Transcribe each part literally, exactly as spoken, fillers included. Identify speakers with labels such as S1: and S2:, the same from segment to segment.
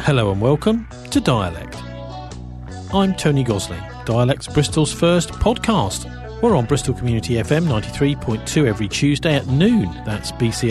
S1: Hello and welcome to Dialect. I'm Tony Gosling, Dialect's Bristol's first podcast. We're on Bristol Community F M ninety-three point two every Tuesday at noon. That's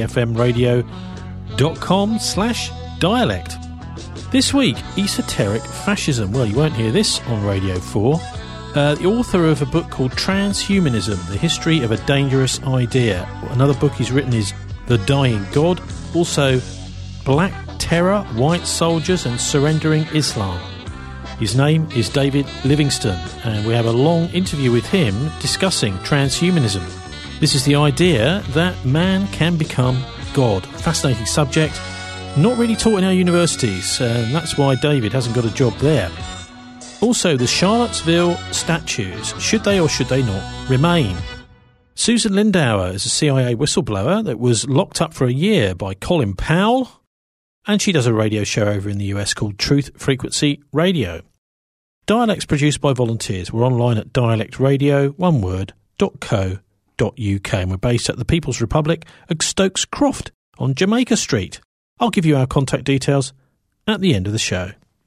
S1: bcfmradio.com slash dialect. This week, esoteric fascism. Well, you won't hear this on Radio four. Uh, the author of a book called Transhumanism, The History of a Dangerous Idea. Another book he's written is The Dying God. Also, Black Terror, White Soldiers and Surrendering Islam. His name is David Livingstone, and we have a long interview with him discussing transhumanism. This is the idea that man can become God. Fascinating subject, not really taught in our universities, and that's why David hasn't got a job there. Also, the Charlottesville statues, should they or should they not remain? Susan Lindauer is a C I A whistleblower that was locked up for a year by Colin Powell, and she does a radio show over in the U S called Truth Frequency Radio. Dialect's produced by volunteers. We're online at dialectradio, one word, dot co dot uk, and we're based at the People's Republic at Stokes Croft on Jamaica Street. I'll give you our contact details at the end of the show.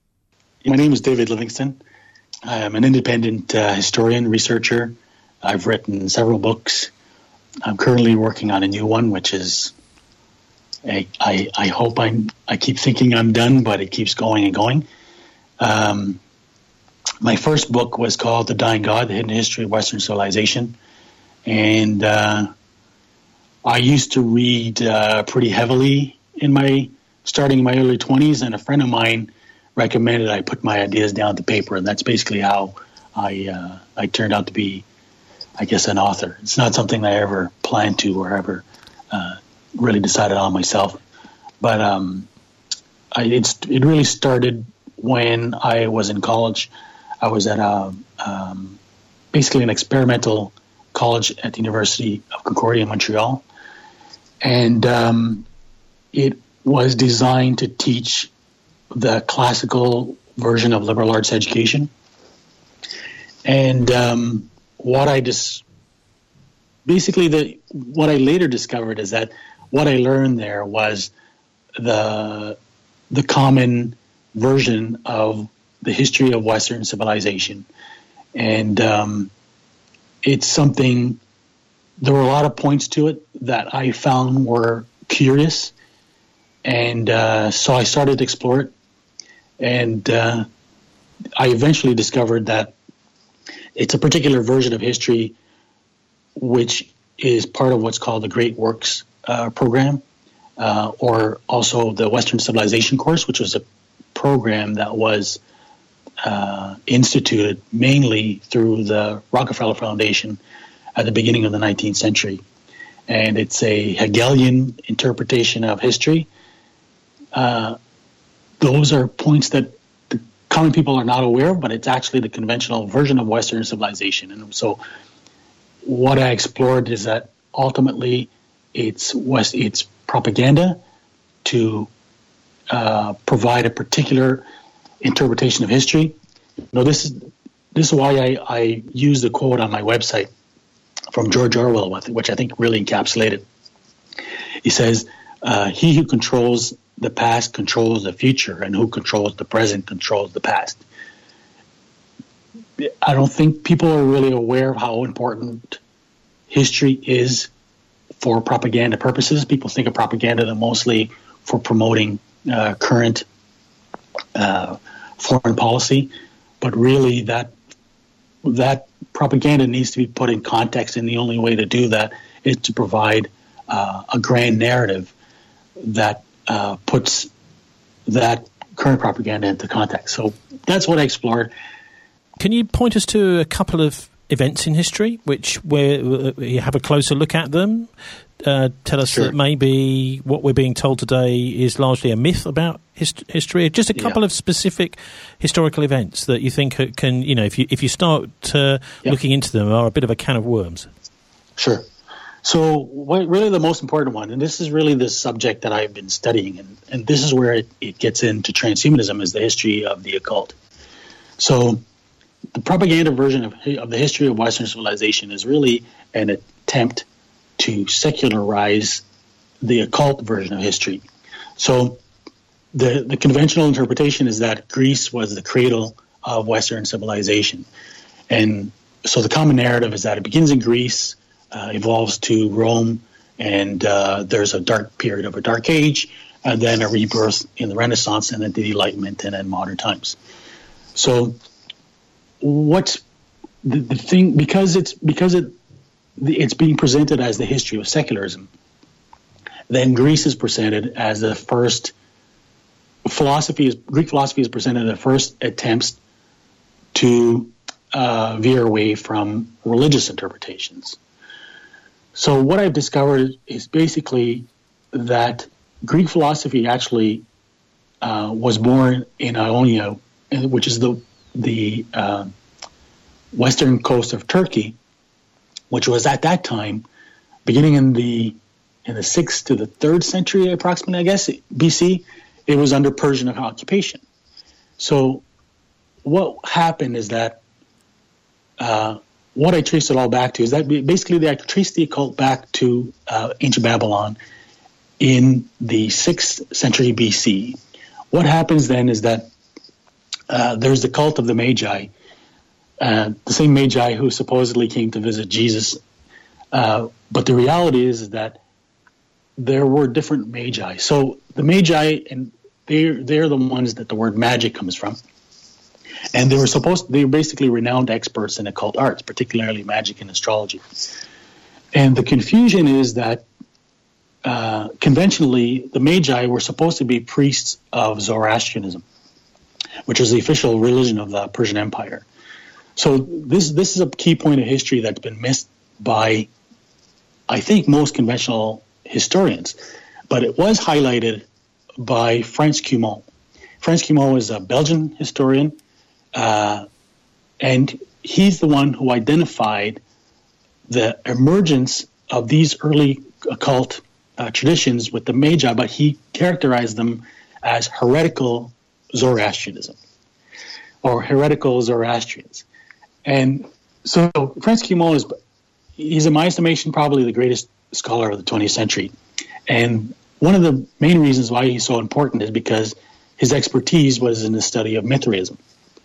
S2: My name is David Livingstone. I'm an independent uh, historian, researcher. I've written several books. I'm currently working on a new one, which is, I, I, I hope I'm, I keep thinking I'm done, but it keeps going and going. Um, my first book was called The Dying God, The Hidden History of Western Civilization. And uh, I used to read uh, pretty heavily in my, starting in my early twenties, and a friend of mine recommended I put my ideas down to paper, and that's basically how I uh, I turned out to be, I guess, an author. It's not something I ever planned to or ever uh, really decided on myself. But um, I, it's, it really started when I was in college. I was at a, um, basically an experimental college at the University of Concordia in Montreal. And um, it was designed to teach the classical version of liberal arts education. And um, what I just, basically the, what I later discovered is that what I learned there was the the common version of the history of Western civilization. And um, it's something, there were a lot of points to it that I found were curious. And uh, so I started to explore it. And uh, I eventually discovered that it's a particular version of history which is part of what's called the Great Works uh, program, uh, or also the Western Civilization course, which was a program that was uh, instituted mainly through the Rockefeller Foundation at the beginning of the nineteenth century. And it's a Hegelian interpretation of history. Uh, those are points that the common people are not aware of, but it's actually the conventional version of Western civilization. And so what I explored is that ultimately it's West, it's propaganda to uh, provide a particular interpretation of history. Now, this is this is why I, I use the quote on my website from George Orwell, which I think really encapsulated. He says, uh, he who controls the past controls the future, and who controls the present controls the past. I don't think people are really aware of how important history is for propaganda purposes. People think of propaganda mostly for promoting uh, current uh, foreign policy, but really that that propaganda needs to be put in context, and the only way to do that is to provide uh, a grand narrative that uh, puts that current propaganda into context. So that's what I explored.
S1: Can you point us to a couple of events in history which where you have a closer look at them? Uh, tell us sure. that maybe what we're being told today is largely a myth about hist- history. Just a couple yeah. of specific historical events that you think can, you know, if you if you start uh, yeah. looking into them, are a bit of a can of worms.
S2: Sure. So what, really the most important one, and this is really the subject that I've been studying, and, and this is where it, it gets into transhumanism, is the history of the occult. So the propaganda version of, of the history of Western civilization is really an attempt to secularize the occult version of history. So the, the conventional interpretation is that Greece was the cradle of Western civilization. And so the common narrative is that it begins in Greece, uh, evolves to Rome, and uh, there's a dark period of a dark age, and then a rebirth in the Renaissance, and then the Enlightenment, and then modern times. So what's the, the thing, because it's because it it's being presented as the history of secularism, then Greece is presented as the first philosophy is Greek philosophy is presented as the first attempts to uh, veer away from religious interpretations. So what I've discovered is basically that Greek philosophy actually uh, was born in Ionia, which is the the uh, western coast of Turkey, which was at that time, beginning in the in the sixth to the third century, approximately, I guess, B C, it was under Persian occupation. So what happened is that uh, what I traced it all back to is that basically I traced the occult back to uh, ancient Babylon in the sixth century B C. What happens then is that uh, there's the cult of the Magi, uh, the same Magi who supposedly came to visit Jesus. Uh, but the reality is that there were different Magi. So the Magi, and they're, they're the ones that the word magic comes from. And they were supposed, they were basically renowned experts in occult arts, particularly magic and astrology. And the confusion is that uh, conventionally, the Magi were supposed to be priests of Zoroastrianism, which was the official religion of the Persian Empire. So this this is a key point of history that's been missed by, I think, most conventional historians. But it was highlighted by Frans Cumont. Frans Cumont is a Belgian historian, uh, and he's the one who identified the emergence of these early occult uh, traditions with the Magi, but he characterized them as heretical Zoroastrianism or heretical Zoroastrians. And so Frans Cumont is, he's in my estimation probably the greatest scholar of the twentieth century. And one of the main reasons why he's so important is because his expertise was in the study of Mithraism.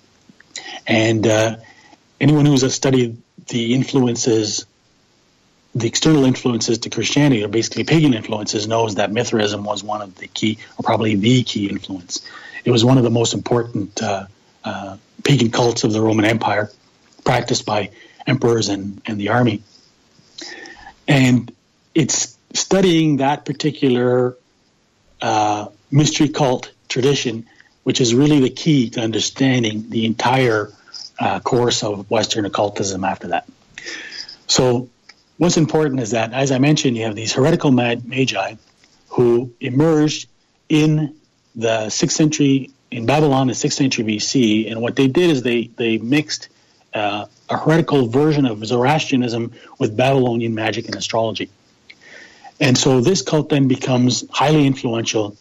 S2: And uh, anyone who's studied the influences, the external influences to Christianity, or basically pagan influences, knows that Mithraism was one of the key, or probably the key influence. It was one of the most important uh, uh, pagan cults of the Roman Empire, practiced by emperors and, and the army. And it's studying that particular uh, mystery cult tradition, which is really the key to understanding the entire uh, course of Western occultism after that. So what's important is that, as I mentioned, you have these heretical magi who emerged in the sixth century, in Babylon in sixth century B C, and what they did is they, they mixed uh, a heretical version of Zoroastrianism with Babylonian magic and astrology. And so this cult then becomes highly influential.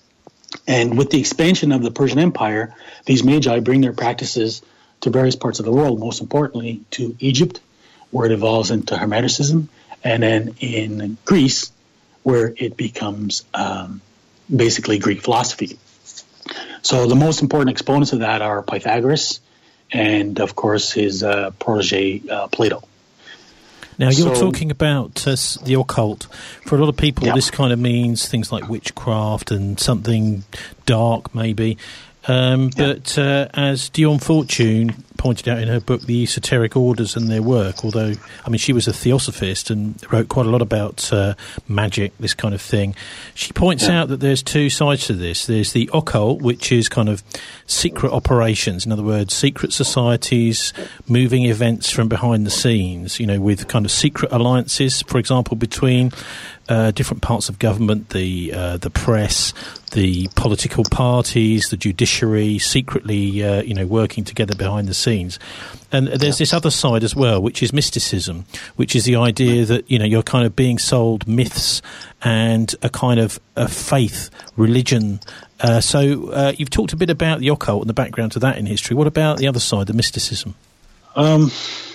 S2: And with the expansion of the Persian Empire, these magi bring their practices to various parts of the world, most importantly to Egypt, where it evolves into Hermeticism, and then in Greece, where it becomes um, basically Greek philosophy. So the most important exponents of that are Pythagoras and, of course, his uh, protege, uh, Plato.
S1: Now, you're
S2: so,
S1: talking about uh, the occult. For a lot of people,
S2: yeah.
S1: this kind of means things like witchcraft and something dark, maybe. Um, yeah. But uh, as Dion Fortune pointed out in her book, The Esoteric Orders and Their Work, although, I mean, she was a theosophist and wrote quite a lot about uh, magic, this kind of thing, she points yeah. out that there's two sides to this. There's the occult, which is kind of secret operations, in other words, secret societies, moving events from behind the scenes, you know, with kind of secret alliances, for example, between uh, different parts of government, the uh, the press, the political parties, the judiciary, secretly, uh, you know, working together behind the scenes. And there's yeah. this other side as well, which is mysticism, which is the idea that, you know, you're kind of being sold myths and a kind of a faith, religion. Uh, so uh, you've talked a bit about the occult and the background to that in history. What about the other side, the mysticism?
S2: Um,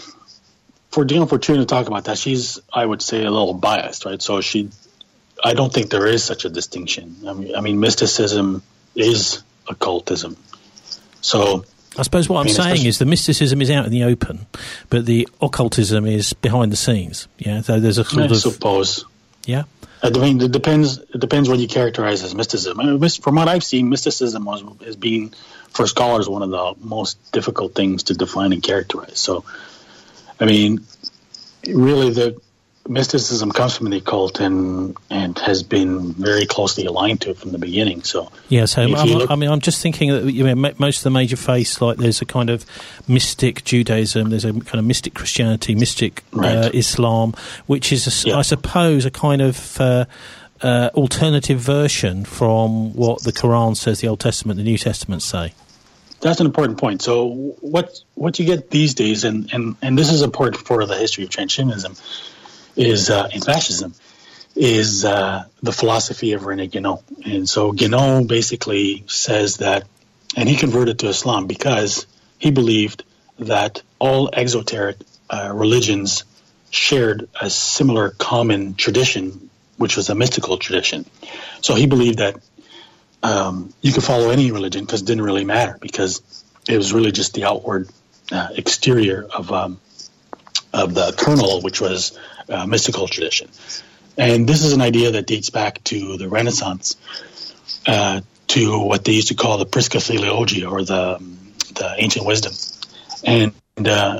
S2: for Dion Fortune to talk about that, she's, I would say, a little biased, right? So she, I don't think there is such a distinction. I mean, I mean mysticism is occultism. So
S1: I suppose what I mean, I'm saying is the mysticism is out in the open, but the occultism is behind the scenes. Yeah, so there's a sort
S2: I
S1: of
S2: suppose.
S1: Yeah,
S2: I mean, it depends. It depends what you characterize as mysticism. I mean, from what I've seen, mysticism was has been for scholars one of the most difficult things to define and characterize. So, I mean, really, the mysticism comes from the occult and and has been very closely aligned to it from the beginning. So
S1: yeah, so I'm,
S2: look,
S1: I mean, I'm just thinking that you know, most of the major faiths, like there's a kind of mystic Judaism, there's a kind of mystic Christianity, mystic
S2: right.
S1: uh, Islam, which is, a,
S2: yeah.
S1: I suppose, a kind of uh, uh, alternative version from what the Quran says, the Old Testament, the New Testament say.
S2: That's an important point. So what what you get these days, and, and, and this is important for the history of transhumanism, is uh, in fascism, is uh, the philosophy of René Guénon. And so Guénon basically says that, and he converted to Islam because he believed that all exoteric uh, religions shared a similar common tradition, which was a mystical tradition. So he believed that um, you could follow any religion because it didn't really matter, because it was really just the outward uh, exterior of um, of the kernel, which was uh, mystical tradition. And this is an idea that dates back to the Renaissance, uh, to what they used to call the Prisca Theologia, or the the ancient wisdom. And uh,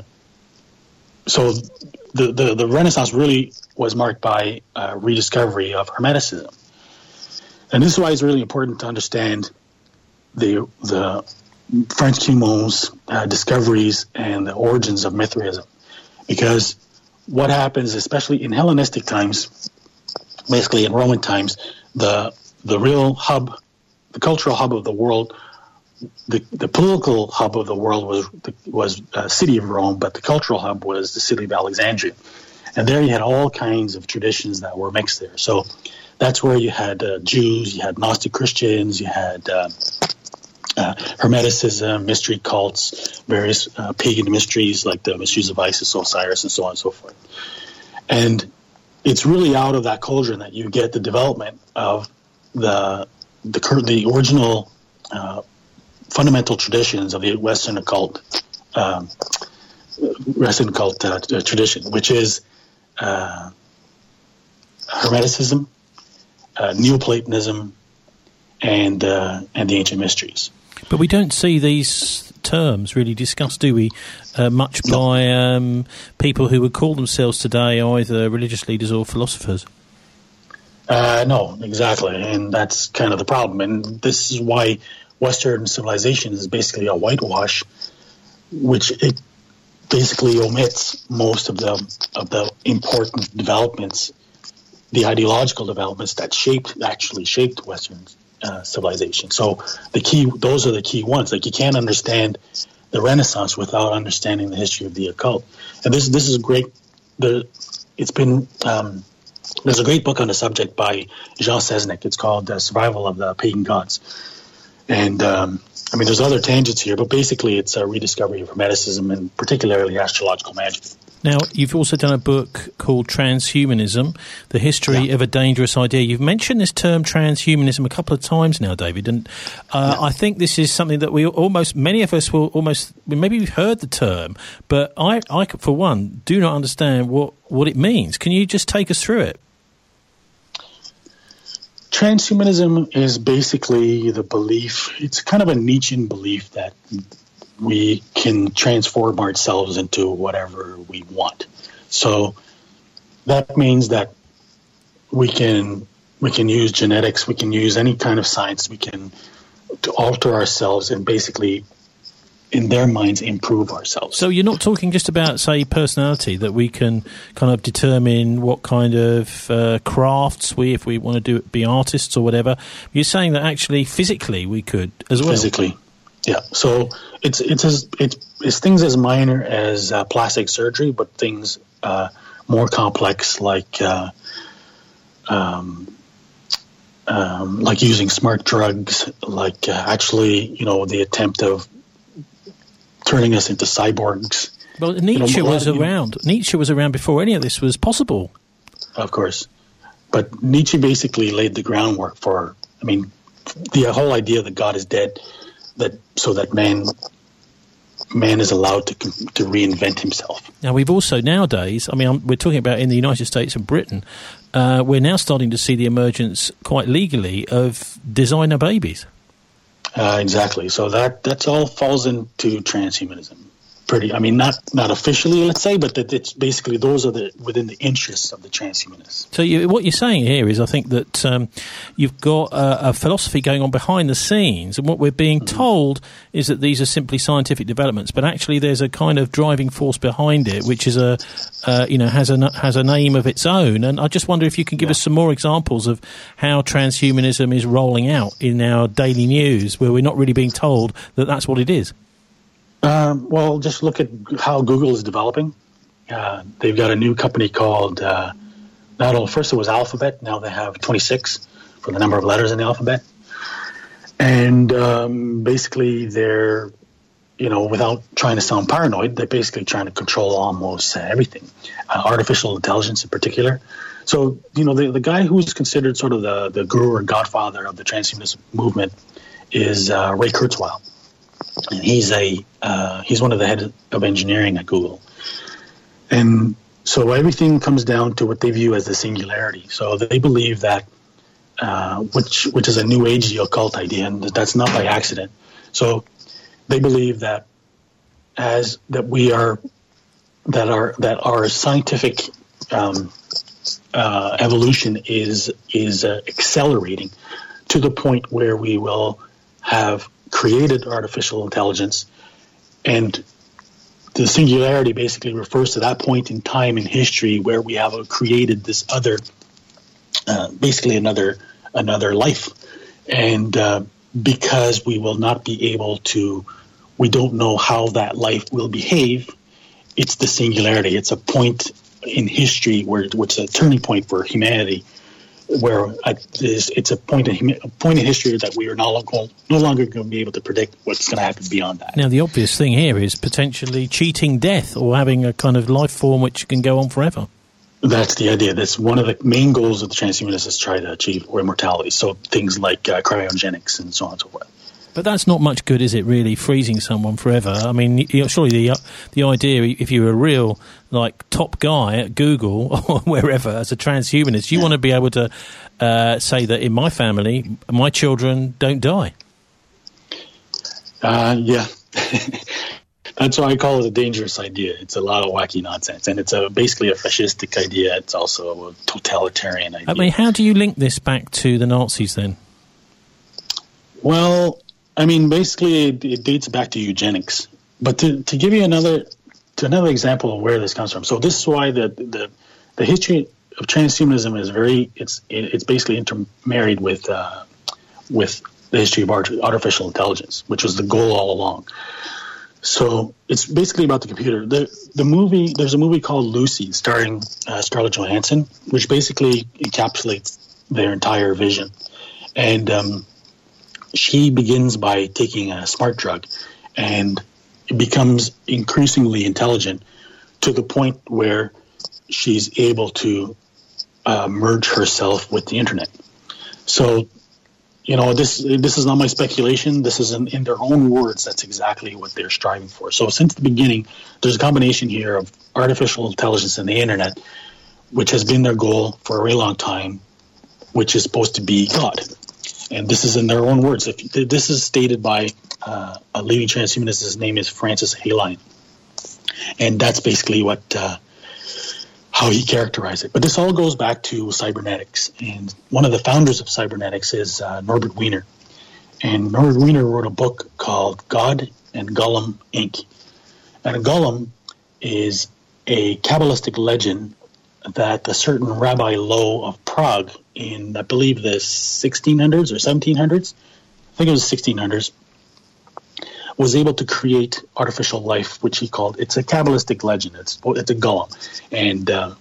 S2: so the, the, the Renaissance really was marked by a rediscovery of Hermeticism. And this is why it's really important to understand the the French Cumon's uh, discoveries and the origins of Mithraism. Because what happens, especially in Hellenistic times, basically in Roman times, the the real hub, the cultural hub of the world, the the political hub of the world was the, was a city of Rome, but the cultural hub was the city of Alexandria. And there you had all kinds of traditions that were mixed there. So that's where you had uh, Jews, you had Gnostic Christians, you had uh, uh, Hermeticism, mystery cults, various uh, pagan mysteries like the mysteries of Isis, Osiris, and so on and so forth. And it's really out of that cauldron that you get the development of the the, the original uh, fundamental traditions of the Western occult, um, Western occult uh, tradition, which is uh, Hermeticism, uh, Neoplatonism, and uh, and the ancient mysteries.
S1: But we don't see these terms really discussed, do we, uh, much by um, people who would call themselves today either religious leaders or philosophers?
S2: Uh, no, exactly, and that's kind of the problem. And this is why Western civilization is basically a whitewash, which it basically omits most of the of the important developments, the ideological developments that shaped actually shaped Western uh, civilization. So the key, those are the key ones. Like, you can't understand the Renaissance without understanding the history of the occult. And this this is great. The it's been um, there's a great book on the subject by Jean Sesnick. It's called uh, Survival of the Pagan Gods. And um, I mean, there's other tangents here, but basically it's a rediscovery of Hermeticism and particularly astrological magic.
S1: Now, you've also done a book called Transhumanism, The History yeah. of a Dangerous Idea. You've mentioned this term transhumanism a couple of times now, David, and uh, yeah. I think this is something that we almost, many of us will almost, maybe we've heard the term, but I, I for one, do not understand what, what it means. Can you just take us through it?
S2: Transhumanism is basically the belief, it's kind of a Nietzschean belief that we can transform ourselves into whatever we want. So that means that we can we can use genetics, we can use any kind of science, we can to alter ourselves and basically, in their minds, improve ourselves.
S1: So you're not talking just about, say, personality, that we can kind of determine what kind of uh, crafts we, if we want to do it, be artists or whatever. You're saying that actually physically we could as well.
S2: Physically, yeah. So it's it's as it's, it's things as minor as uh, plastic surgery, but things uh, more complex like uh, um, um, like using smart drugs, like uh, actually, you know, the attempt of turning us into cyborgs.
S1: Well, Nietzsche
S2: you know,
S1: was around. Nietzsche was around before any of this was possible.
S2: Of course. But Nietzsche basically laid the groundwork for, I mean, the whole idea that God is dead, that so that man man is allowed to to reinvent himself.
S1: Now, we've also nowadays, I mean, I'm, we're talking about in the United States and Britain, uh, we're now starting to see the emergence quite legally of designer babies.
S2: Uh, exactly. So that that's all falls into transhumanism. Pretty, I mean, not not officially, let's say, but that it's basically those are the within the interests of the transhumanists.
S1: So you, what you're saying here is, I think that um, you've got a, a philosophy going on behind the scenes, and what we're being mm-hmm. told is that these are simply scientific developments, but actually there's a kind of driving force behind it, which is a uh, you know has a has a name of its own. And I just wonder if you can give yeah. us some more examples of how transhumanism is rolling out in our daily news, where we're not really being told that that's what it is.
S2: Um, well, just look at how Google is developing. Uh, they've got a new company called, uh, not only, first it was Alphabet, now they have twenty-six for the number of letters in the alphabet. And um, basically they're, you know, without trying to sound paranoid, they're basically trying to control almost uh, everything, uh, artificial intelligence in particular. So, you know, the, the guy who's considered sort of the, the guru or godfather of the transhumanist movement is uh, Ray Kurzweil. And he's a uh, he's one of the head of engineering at Google, and so everything comes down to what they view as the singularity. So they believe that, uh, which which is a New Age occult idea, and that's not by accident. So they believe that as that we are that our that our scientific um, uh, evolution is is uh, accelerating to the point where we will have created artificial intelligence, and the singularity basically refers to that point in time in history where we have created this other, uh, basically another another life, and uh, because we will not be able to, we don't know how that life will behave. It's the singularity. It's a point in history where it's a turning point for humanity, where it's a point in a point in history that we are no longer no longer going to be able to predict what's going to happen beyond that.
S1: Now, the obvious thing here is potentially cheating death or having a kind of life form which can go on forever.
S2: That's the idea. That's one of the main goals of the transhumanists is try to achieve immortality. So things like uh, cryogenics and so on and so forth.
S1: But that's not much good, is it, really, freezing someone forever? I mean, you know, surely the the idea, if you're a real, like, top guy at Google or wherever as a transhumanist, you yeah. want to be able to uh, say that in my family, my children don't die.
S2: Uh, yeah. That's why I call it a dangerous idea. It's a lot of wacky nonsense, and it's a, basically a fascistic idea. It's also a totalitarian idea.
S1: I mean, how do you link this back to the Nazis, then?
S2: Well, I mean, basically, it, it dates back to eugenics. But to, to give you another to another example of where this comes from, so this is why the the, the history of transhumanism is very it's it's basically intermarried with uh, with the history of artificial intelligence, which was the goal all along. So it's basically about the computer. The the movie there's a movie called Lucy, starring uh, Scarlett Johansson, which basically encapsulates their entire vision, and um, she begins by taking a smart drug and becomes increasingly intelligent to the point where she's able to uh, merge herself with the internet. So, you know, this this is not my speculation. This is in, in their own words. That's exactly what they're striving for. So since the beginning, there's a combination here of artificial intelligence and the internet, which has been their goal for a very long time, which is supposed to be God. And this is in their own words. If, this is stated by uh, a leading transhumanist. His name is Francis Haline. And that's basically what uh, how he characterized it. But this all goes back to cybernetics. And one of the founders of cybernetics is uh, Norbert Wiener. And Norbert Wiener wrote a book called God and Golem, Incorporated. And a golem is a Kabbalistic legend that a certain Rabbi Loew of Prague in, I believe, the sixteen hundreds or seventeen hundreds, I think it was sixteen hundreds, was able to create artificial life, which he called, it's a Kabbalistic legend, it's it's a golem. And uh,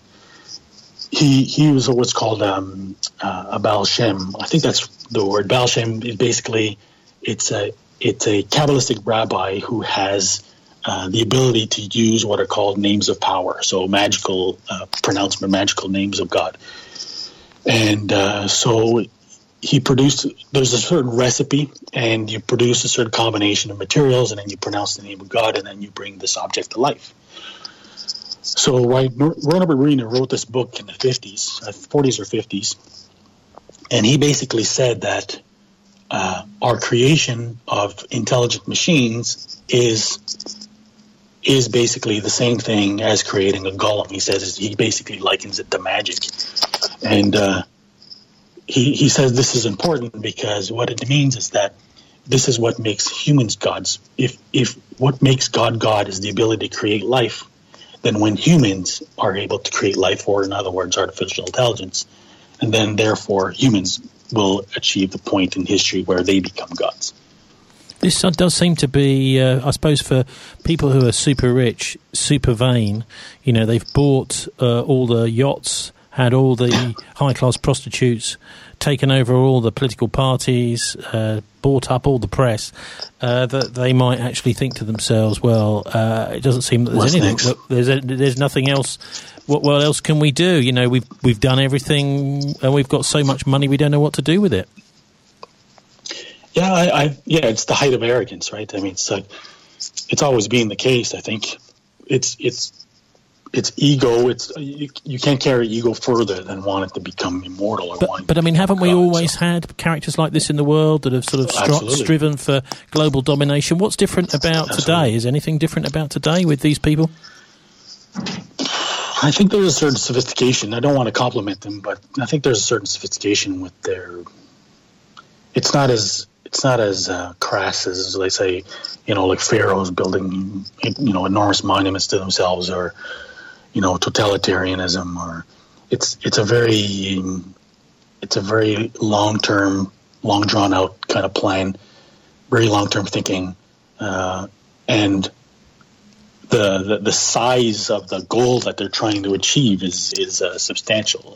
S2: he he was what's called um, uh, a Baal Shem. I think that's the word. Baal Shem is basically, it's a, it's a Kabbalistic rabbi who has Uh, the ability to use what are called names of power, so magical uh, pronouncement, magical names of God. And uh, so he produced, there's a certain recipe, and you produce a certain combination of materials, and then you pronounce the name of God, and then you bring this object to life. So right, Robert Marina wrote this book in the fifties, uh, forties or fifties, and he basically said that uh, our creation of intelligent machines is is basically the same thing as creating a golem. He says he basically likens it to magic, and uh, he he says this is important because what it means is that this is what makes humans gods. If if what makes God God is the ability to create life, then when humans are able to create life, or in other words, artificial intelligence, and then therefore humans will achieve the point in history where they become gods.
S1: This does seem to be, uh, I suppose, for people who are super rich, super vain, you know, they've bought uh, all the yachts, had all the high-class prostitutes, taken over all the political parties, uh, bought up all the press, uh, that they might actually think to themselves, well, uh, it doesn't seem that there's
S2: What's
S1: anything,
S2: next?
S1: look, there's, a, there's nothing else. What, what else can we do? You know, we've we've done everything, and we've got so much money, we don't know what to do with it.
S2: Yeah, I, I yeah, it's the height of arrogance, right? I mean, it's like it's always been the case. I think it's it's it's ego. It's you, you can't carry ego further than want it to become immortal or
S1: But,
S2: want.
S1: but I mean, haven't we
S2: God,
S1: always
S2: so.
S1: had characters like this in the world that have sort of stri-
S2: Absolutely.
S1: striven for global domination? What's different about
S2: Absolutely.
S1: today? Is anything different about today with these people?
S2: I think there's a certain sophistication. I don't want to compliment them, but I think there's a certain sophistication with their. It's not as it's not as uh, crass as they say, you know, like pharaohs building, you know, enormous monuments to themselves, or you know, totalitarianism, or it's it's a very it's a very long term, long drawn out kind of plan, very long term thinking, uh, and. The, the the size of the goal that they're trying to achieve is is uh, substantial.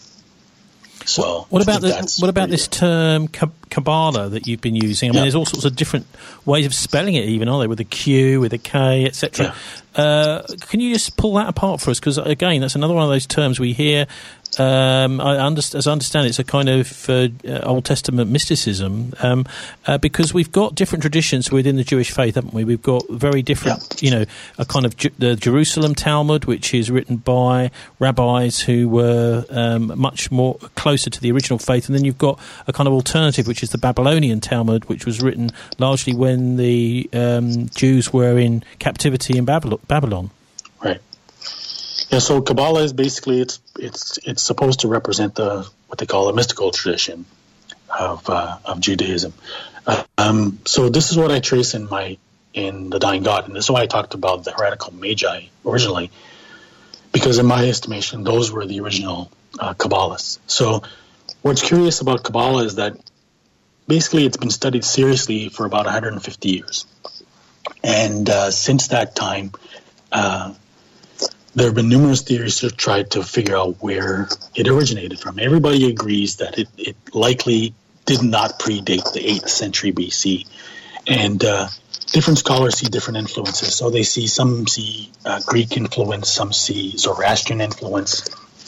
S2: So
S1: What
S2: I
S1: about
S2: think
S1: the,
S2: that's
S1: what about
S2: pretty
S1: this
S2: good.
S1: term Ka- Kabbalah that you've been using? I mean,
S2: Yeah.
S1: there's all sorts of different ways of spelling it, even, aren't there? With a Q, with a K, et cetera.
S2: Yeah.
S1: Uh, can you just pull that apart for us? Because again, that's another one of those terms we hear. Um, I underst- as I understand, it's a kind of uh, Old Testament mysticism, um, uh, because we've got different traditions within the Jewish faith, haven't we? We've got very different,
S2: Yeah.
S1: you know, a kind of Ju- the Jerusalem Talmud, which is written by rabbis who were um, much more closer to the original faith, and then you've got a kind of alternative, which is the Babylonian Talmud, which was written largely when the um, Jews were in captivity in Babylon. Babylon.
S2: Right. Yeah. So Kabbalah is basically it's it's it's supposed to represent the what they call a mystical tradition of uh, of Judaism. Uh, um, so this is what I trace in my in the Dying God, and this is why I talked about the heretical magi originally, because in my estimation, those were the original uh, Kabbalists. So what's curious about Kabbalah is that basically it's been studied seriously for about one hundred fifty years, and uh, since that time. Uh, there have been numerous theories to try to figure out where it originated from. Everybody agrees that it, it likely did not predate the eighth century B C. And uh, different scholars see different influences. So they see, some see uh, Greek influence, some see Zoroastrian influence,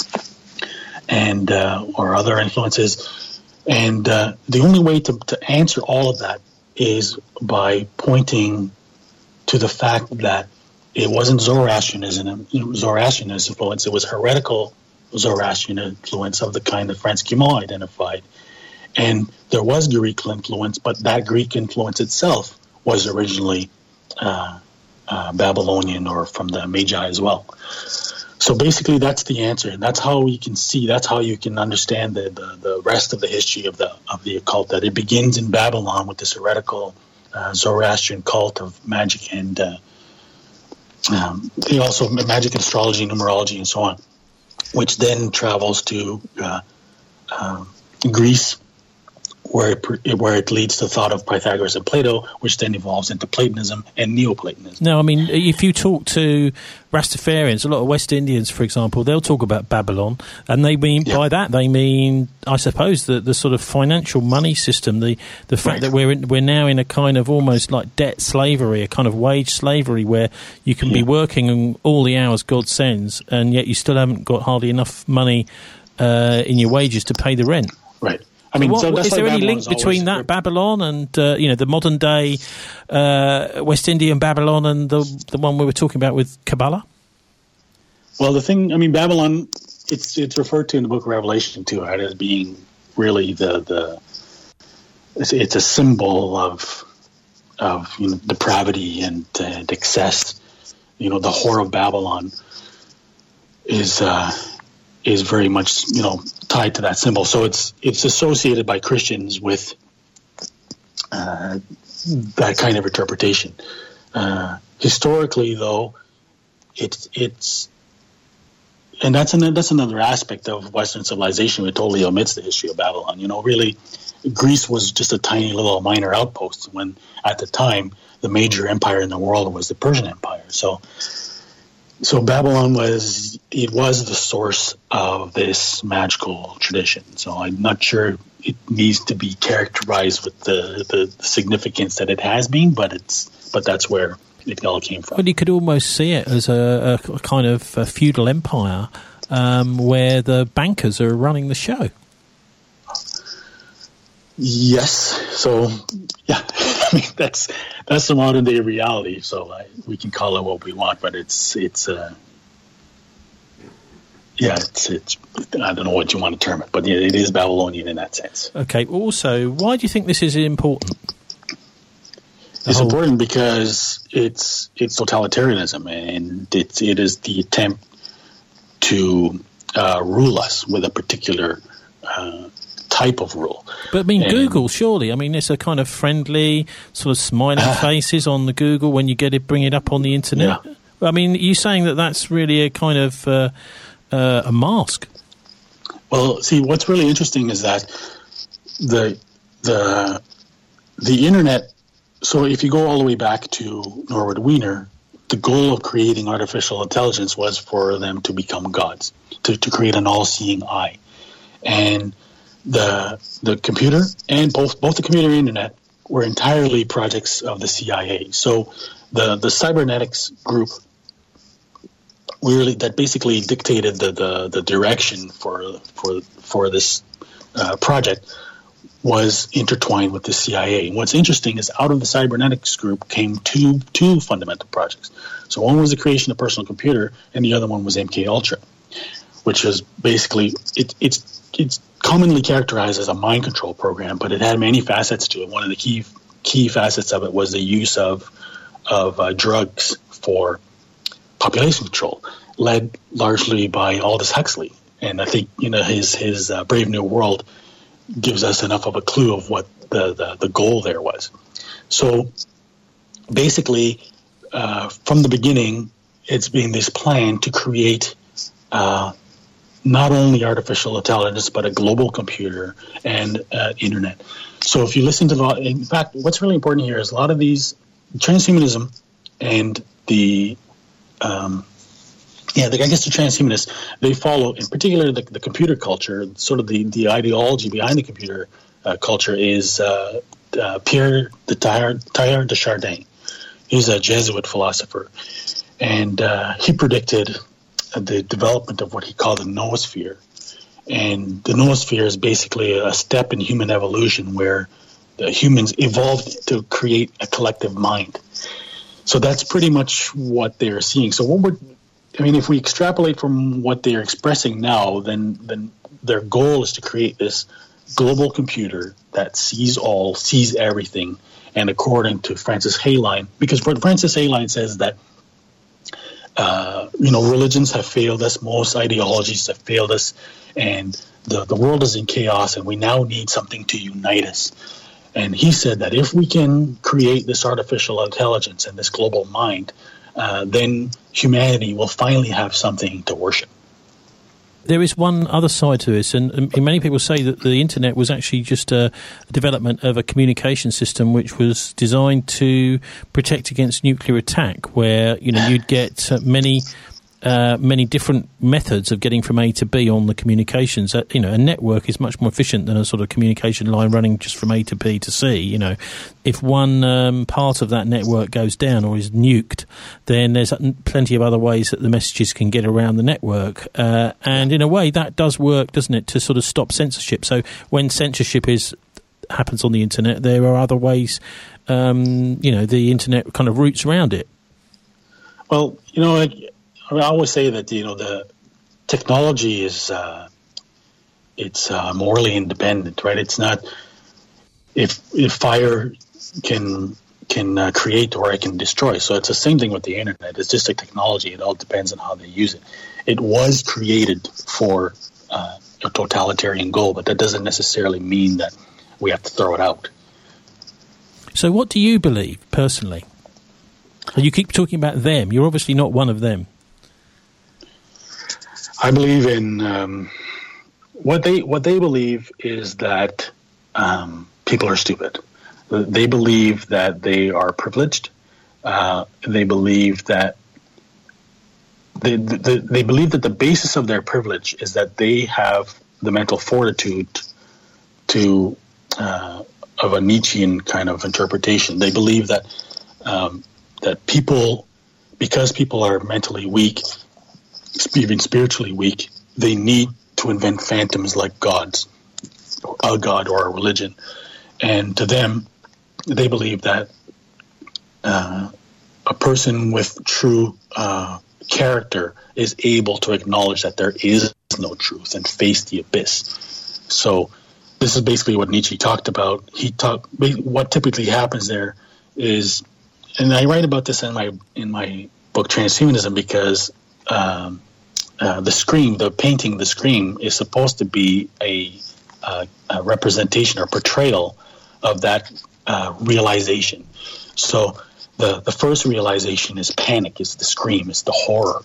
S2: and uh, or other influences. And uh, the only way to, to answer all of that is by pointing to the fact that it wasn't Zoroastrianism, Zoroastrianism influence. It was heretical Zoroastrian influence of the kind that Franz Cumont identified. And there was Greek influence, but that Greek influence itself was originally uh, uh, Babylonian or from the Magi as well. So basically that's the answer. And that's how you can see, that's how you can understand the, the, the rest of the history of the of the occult, that it begins in Babylon with this heretical uh, Zoroastrian cult of magic and uh, Um, they also magic, astrology, numerology, and so on, which then travels to uh, uh, Greece, where it, where it leads to the thought of Pythagoras and Plato, which then evolves into Platonism and Neoplatonism.
S1: No, I mean, if you talk to Rastafarians, a lot of West Indians, for example, they'll talk about Babylon, and they mean
S2: Yeah.
S1: by that they mean, I suppose, the the sort of financial money system, the the fact
S2: Right.
S1: that we're in, we're now in a kind of almost like debt slavery, a kind of wage slavery, where you can
S2: Yeah.
S1: be working all the hours God sends, and yet you still haven't got hardly enough money uh, in your wages to pay the rent.
S2: Right. I mean,
S1: what,
S2: so that's
S1: is there
S2: Babylon
S1: any link
S2: is
S1: between
S2: always,
S1: that Babylon and uh, you know the modern day uh, West Indian Babylon and the the one we were talking about with Kabbalah?
S2: Well, the thing, I mean, Babylon, it's it's referred to in the Book of Revelation too, right, as being really the the it's, it's a symbol of of you know depravity and, uh, and excess. You know, the whore of Babylon is uh, is very much you know tied to that symbol. So it's it's associated by Christians with uh, that kind of interpretation. Uh, historically, though, it's it's and that's an, that's another aspect of Western civilization. It totally omits the history of Babylon. You know, really, Greece was just a tiny little minor outpost when, at the time, the major empire in the world was the Persian Empire. So, so Babylon was it was the source of this magical tradition. So I'm not sure it needs to be characterized with the, the significance that it has been, but it's but that's where it all came from.
S1: Well, you could almost see it as a, a kind of a feudal empire um, where the bankers are running the show.
S2: Yes. So, yeah, I mean that's that's the modern day reality. So uh, we can call it what we want, but it's it's uh, yeah, it's it's I don't know what you want to term it, but yeah, it is Babylonian in that sense.
S1: Okay. Also, why do you think this is important?
S2: It's important because it's it's totalitarianism, and it's it is the attempt to uh, rule us with a particular uh, type of rule.
S1: But I mean,
S2: and,
S1: Google, surely. I mean, it's a kind of friendly sort of smiling uh, faces on the Google when you get it, bring it up on the internet. Yeah. I mean, are you saying that that's really a kind of uh, uh, a mask?
S2: Well, see, what's really interesting is that the the the internet. So if you go all the way back to Norbert Wiener, the goal of creating artificial intelligence was for them to become gods, to, to create an all-seeing eye. And the the computer and both both the computer and internet were entirely projects of the C I A. So the, the cybernetics group really that basically dictated the, the, the direction for for for this uh, project was intertwined with the C I A. And what's interesting is out of the cybernetics group came two two fundamental projects. So one was the creation of personal computer, and the other one was M K Ultra, which was basically it, it's it's commonly characterized as a mind control program, but it had many facets to it. One of the key key facets of it was the use of of uh, drugs for population control, led largely by Aldous Huxley. And I think you know his his uh, Brave New World gives us enough of a clue of what the, the, the goal there was. So basically, uh, from the beginning, it's been this plan to create uh, not only artificial intelligence, but a global computer and uh, internet. So if you listen to the, in fact, what's really important here is a lot of these transhumanism and the um, Yeah, the, I guess the transhumanists, they follow, in particular, the, the computer culture, sort of the, the ideology behind the computer uh, culture is uh, uh, Pierre de Teilhard de Chardin. He's a Jesuit philosopher, and uh, he predicted the development of what he called the noosphere. And the noosphere is basically a step in human evolution where the humans evolved to create a collective mind. So that's pretty much what they're seeing. So what we're I mean, if we extrapolate from what they're expressing now, then then their goal is to create this global computer that sees all, sees everything, and according to Francis Hayline, because Francis Hayline says that uh, you know religions have failed us, most ideologies have failed us, and the the world is in chaos, and we now need something to unite us. And he said that if we can create this artificial intelligence and this global mind, Uh, then humanity will finally have something to worship.
S1: There is one other side to this, and, and many people say that the internet was actually just a, a development of a communication system which was designed to protect against nuclear attack, where you know you'd get uh, many uh, many different methods of getting from A to B on the communications. Uh, you know, a network is much more efficient than a sort of communication line running just from A to B to C. You know, if one um, part of that network goes down or is nuked, then there's plenty of other ways that the messages can get around the network. Uh, and in a way, that does work, doesn't it, to sort of stop censorship. So when censorship is happens on the internet, there are other ways, um, you know, the internet kind of routes around it.
S2: Well, you know, I, I always say that, you know, the technology is, uh, it's uh, morally independent, right? It's not, if if fire can can uh, create or it can destroy. So it's the same thing with the internet. It's just a technology. It all depends on how they use it. It was created for uh, a totalitarian goal, but that doesn't necessarily mean that we have to throw it out.
S1: So what do you believe, personally? You keep talking about them. You're obviously not one of them.
S2: I believe in um, what they what they believe is that um, people are stupid. They believe that they are privileged. Uh, they believe that they, they they believe that the basis of their privilege is that they have the mental fortitude to uh, of a Nietzschean kind of interpretation. They believe that um, that people, because people are mentally weak, even spiritually weak, they need to invent phantoms like gods, a god or a religion. And to them, they believe that uh, a person with true uh, character is able to acknowledge that there is no truth and face the abyss. So this is basically what Nietzsche talked about. He talked. What typically happens there is, and I write about this in my in my book Transhumanism, because um, uh, the Scream, the painting, the Scream, is supposed to be a, uh, a representation or portrayal of that uh, realization. So the the first realization is panic, is the scream, is the horror.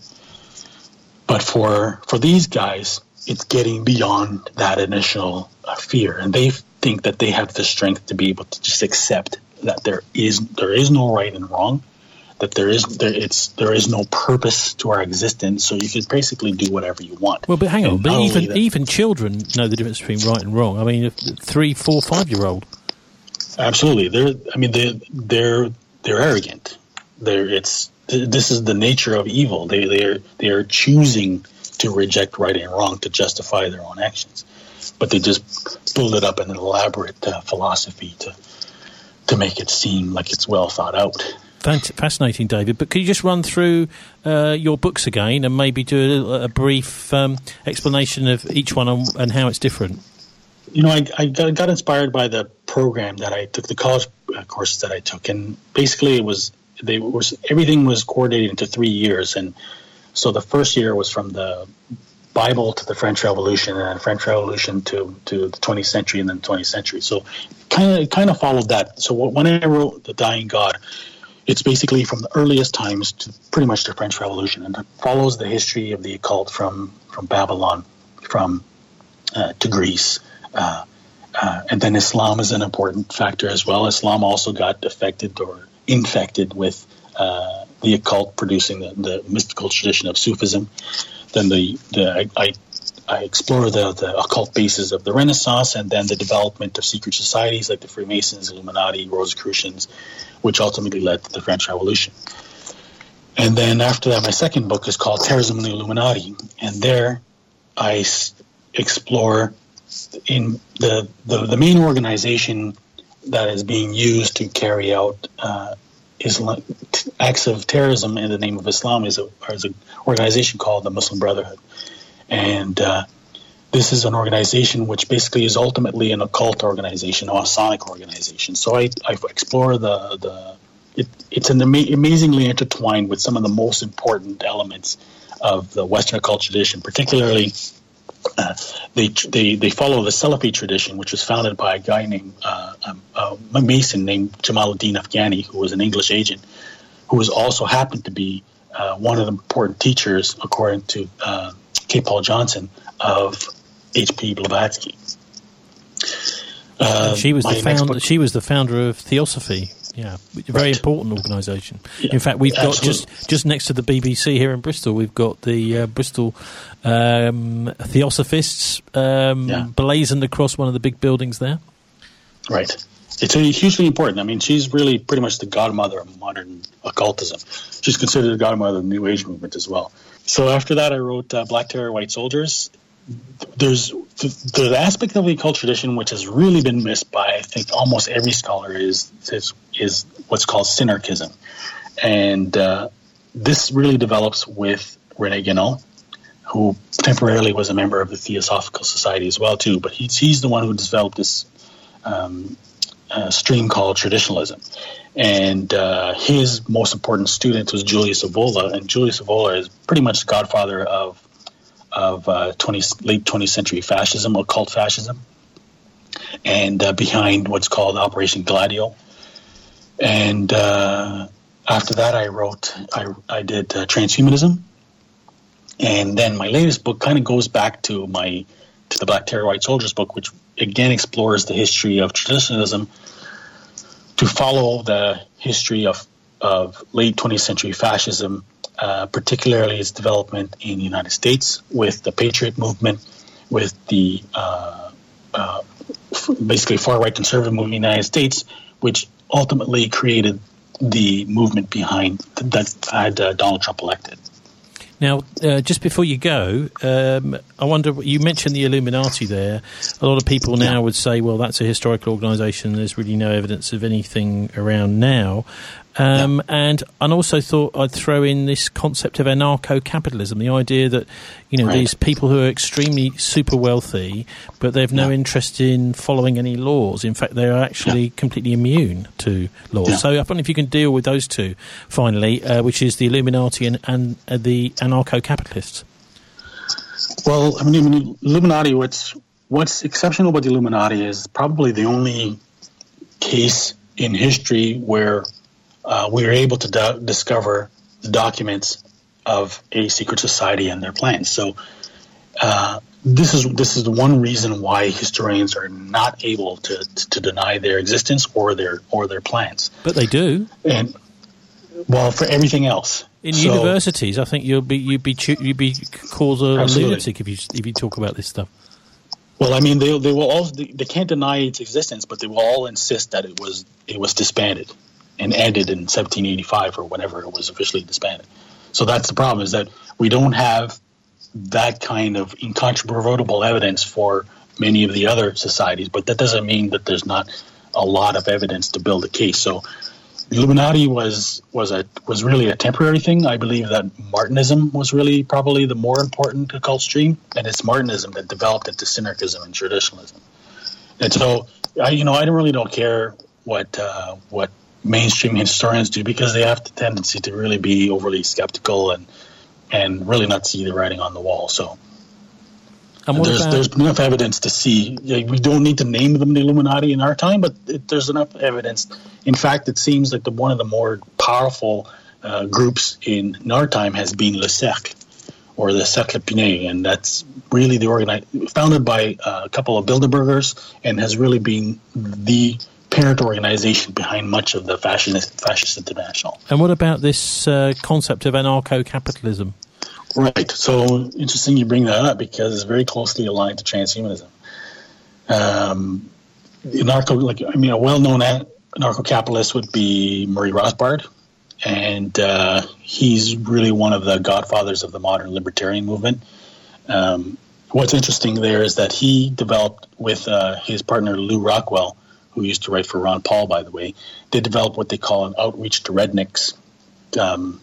S2: But for for these guys, it's getting beyond that initial uh, fear, and they think that they have the strength to be able to just accept that there is there is no right and wrong, that there is there it's there is no purpose to our existence. So you can basically do whatever you want.
S1: Well, but hang on,
S2: and
S1: but even
S2: that,
S1: even children know the difference between right and wrong. I mean, a three, four, five year old.
S2: Absolutely, they're. I mean, they they're they're arrogant. They're it's this is the nature of evil. They they are they are choosing to reject right and wrong to justify their own actions, but they just build it up in an elaborate uh, philosophy to to make it seem like it's well thought out.
S1: Fascinating, David. But could you just run through uh, your books again and maybe do a, a brief um, explanation of each one and, and how it's different?
S2: You know, I, I got, got inspired by the program that I took, the college uh, courses that I took, and basically it was they was everything was coordinated into three years, and so the first year was from the Bible to the French Revolution, and then French Revolution to, to the twentieth century, and then twentieth century. So kind of kind of followed that. So when I wrote The Dying God, it's basically from the earliest times to pretty much the French Revolution, and it follows the history of the occult from from Babylon, from uh, to Greece. Uh, uh, and then Islam is an important factor as well. Islam also got affected or infected with uh, the occult, producing the, the mystical tradition of Sufism. Then the, the I, I, I explore the, the occult bases of the Renaissance, and then the development of secret societies like the Freemasons, Illuminati, Rosicrucians, which ultimately led to the French Revolution. And then after that, my second book is called Terrorism and the Illuminati, and there I s- explore in the, the the main organization that is being used to carry out uh, Islam, acts of terrorism in the name of Islam is a is an organization called the Muslim Brotherhood, and uh, this is an organization which basically is ultimately an occult organization, a Masonic organization. So I, I explore the the it, it's an ama- amazingly intertwined with some of the most important elements of the Western occult tradition, particularly. Uh, they they they follow the Salafi tradition, which was founded by a guy named uh, um, uh, a Mason named Jamaluddin Afghani, who was an English agent, who was also happened to be uh, one of the important teachers, according to uh, K. Paul Johnson, of H P Blavatsky. Uh,
S1: she was the founder.
S2: book,
S1: she was the founder of Theosophy. Yeah, a very right. important organisation. Yeah, in fact, we've got absolutely. just just next to the B B C here in Bristol, we've got the uh, Bristol um, Theosophists um, yeah. blazoned across one of the big buildings there.
S2: Right. It's hugely important. I mean, she's really pretty much the godmother of modern occultism. She's considered the godmother of the New Age movement as well. So after that, I wrote uh, Black Terror, White Soldiers. There's the, the aspect of the occult tradition which has really been missed by, I think, almost every scholar is is, is what's called synarchism. And uh, this really develops with René Guénon, who temporarily was a member of the Theosophical Society as well, too. But he's, he's the one who developed this um, uh, stream called traditionalism. And uh, his most important student was Julius Evola, and Julius Evola is pretty much the godfather of of uh, twentieth, late twentieth century fascism, occult fascism, and uh, behind what's called Operation Gladio. And uh, after that, I wrote, I, I did uh, transhumanism, and then my latest book kind of goes back to my to the Black Terror, White Soldiers book, which again explores the history of traditionalism to follow the history of of late twentieth century fascism. Uh, particularly its development in the United States with the Patriot movement, with the uh, uh, basically far-right conservative movement in the United States, which ultimately created the movement behind that had uh, Donald Trump elected.
S1: Now, uh, just before you go, um, I wonder, you mentioned the Illuminati there. A lot of people now yeah. would say, well, that's a historical organisation. There's really no evidence of anything around now. Um, yeah. And I also thought I'd throw in this concept of anarcho-capitalism, the idea that, you know, right. these people who are extremely super wealthy, but they have no yeah. interest in following any laws. In fact, they are actually yeah. completely immune to laws. Yeah. So I wonder if you can deal with those two, finally, uh, which is the Illuminati and, and uh, the anarcho-capitalists.
S2: Well, I mean, Illuminati, what's, what's exceptional about the Illuminati is probably the only case in history where Uh, we were able to do- discover the documents of a secret society and their plans. So uh, this is this is the one reason why historians are not able to, to, to deny their existence or their or their plans.
S1: But they do.
S2: And well, for everything else.
S1: In so, universities, I think you'll be you'd be you'd be called a absolutely. lunatic if you if you talk about this stuff.
S2: Well, I mean, they they will all they, they can't deny its existence, but they will all insist that it was it was disbanded and ended in seventeen eighty-five or whenever it was officially disbanded. So that's the problem, is that we don't have that kind of incontrovertible evidence for many of the other societies, but that doesn't mean that there's not a lot of evidence to build a case. So the Illuminati was was a was really a temporary thing. I believe that Martinism was really probably the more important occult stream, and it's Martinism that developed into synarchism and traditionalism. And so, I, you know, I don't really don't care what uh, what mainstream historians do, because they have the tendency to really be overly skeptical and and really not see the writing on the wall. So and what there's about, there's enough evidence to see. We don't need to name them the Illuminati in our time, but it, there's enough evidence. In fact, it seems like the one of the more powerful uh, groups in, in our time has been Le Cercle, or the Cercle Pinet, and that's really the organi- founded by uh, a couple of Bilderbergers, and has really been the parent organization behind much of the fascist, fascist international.
S1: And what about this uh, concept of anarcho-capitalism?
S2: Right. So interesting you bring that up, because it's very closely aligned to transhumanism. Um, anarcho, like I mean, a well-known anarcho-capitalist would be Murray Rothbard, and uh, he's really one of the godfathers of the modern libertarian movement. Um, what's interesting there is that he developed with uh, his partner Lew Rockwell, who used to write for Ron Paul, by the way. They developed what they call an outreach to rednecks um,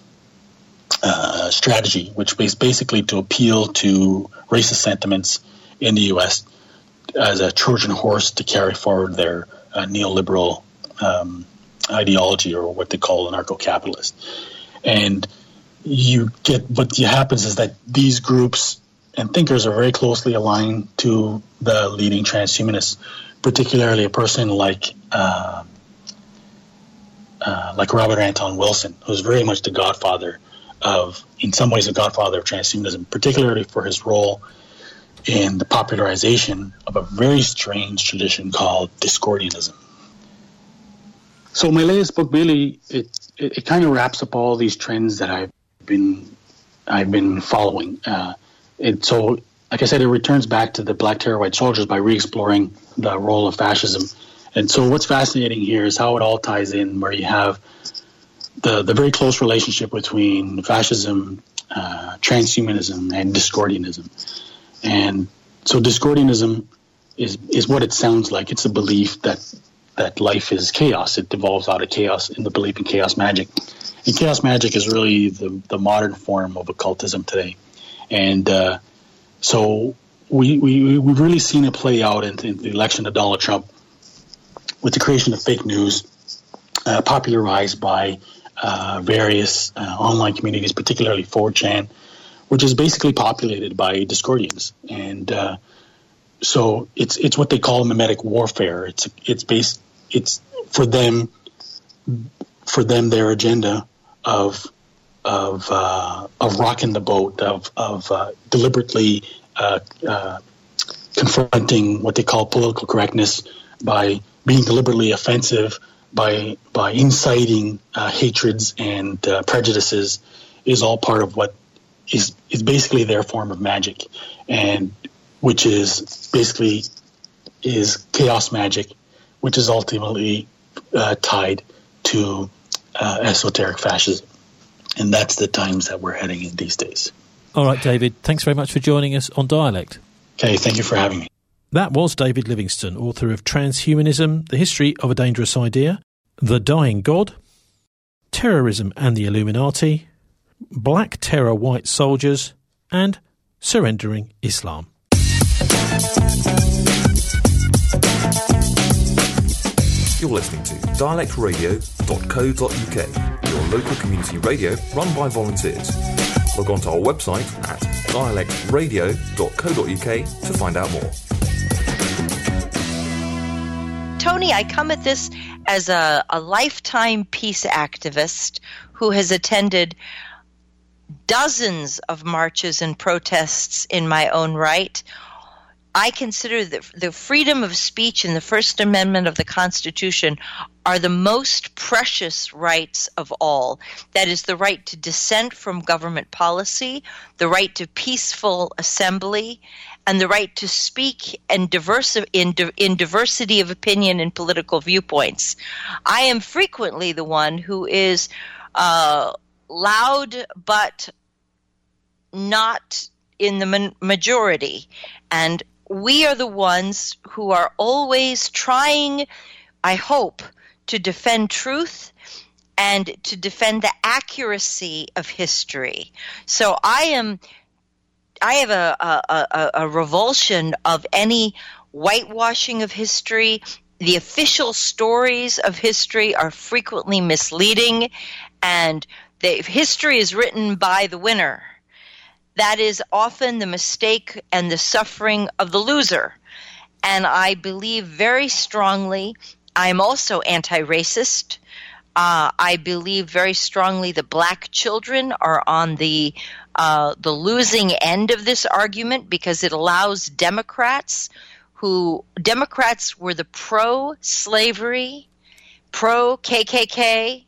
S2: uh, strategy, which was basically to appeal to racist sentiments in the U S as a Trojan horse to carry forward their uh, neoliberal um, ideology, or what they call anarcho-capitalist. And you get what happens is that these groups and thinkers are very closely aligned to the leading transhumanists, particularly a person like uh, uh, like Robert Anton Wilson, who's very much the godfather of, in some ways, the godfather of transhumanism, particularly for his role in the popularization of a very strange tradition called Discordianism. So my latest book really it it, it kind of wraps up all these trends that I've been I've been following. Uh, and so, like I said, it returns back to the Black Terror, White Soldiers by re-exploring the role of fascism. And so what's fascinating here is how it all ties in, where you have the, the very close relationship between fascism, uh, transhumanism, and Discordianism. And so Discordianism is, is what it sounds like. It's a belief that, that life is chaos. It devolves out of chaos in the belief in chaos magic. And chaos magic is really the, the modern form of occultism today. And uh, so we, we, we've really seen it play out in, in the election of Donald Trump with the creation of fake news, uh, popularized by uh, various uh, online communities, particularly four chan, which is basically populated by Discordians. And uh, so it's it's what they call mimetic warfare. It's it's based it's for them for them their agenda of of uh, of rocking the boat, of of uh, deliberately uh, uh, confronting what they call political correctness by being deliberately offensive, by by inciting uh, hatreds and uh, prejudices, is all part of what is is basically their form of magic, and which is basically is chaos magic, which is ultimately uh, tied to uh, esoteric fascism. And that's the times that we're heading in these days.
S1: All right, David, thanks very much for joining us on Dialect.
S2: Okay, thank you for having me.
S1: That was David Livingstone, author of Transhumanism, The History of a Dangerous Idea, The Dying God, Terrorism and the Illuminati, Black Terror, White Soldiers, and Surrendering Islam.
S3: You're listening to dialect radio dot co dot uk, your local community radio run by volunteers. Log on to our website at dialect radio dot co dot uk to find out more.
S4: Tony, I come at this as a, a lifetime peace activist who has attended dozens of marches and protests in my own right. I consider that the freedom of speech and the First Amendment of the Constitution are the most precious rights of all. That is the right to dissent from government policy, the right to peaceful assembly, and the right to speak and diversi- in, in diversity of opinion and political viewpoints. I am frequently the one who is uh, loud but not in the ma- majority, and we are the ones who are always trying, I hope, to defend truth and to defend the accuracy of history. So I am, I have a, a, a, a revulsion of any whitewashing of history. The official stories of history are frequently misleading, and the history is written by the winner. That is often the mistake and the suffering of the loser. And I believe very strongly, I'm also anti-racist. Uh, I believe very strongly that black children are on the uh, the losing end of this argument, because it allows Democrats who – Democrats were the pro-slavery, pro-K K K,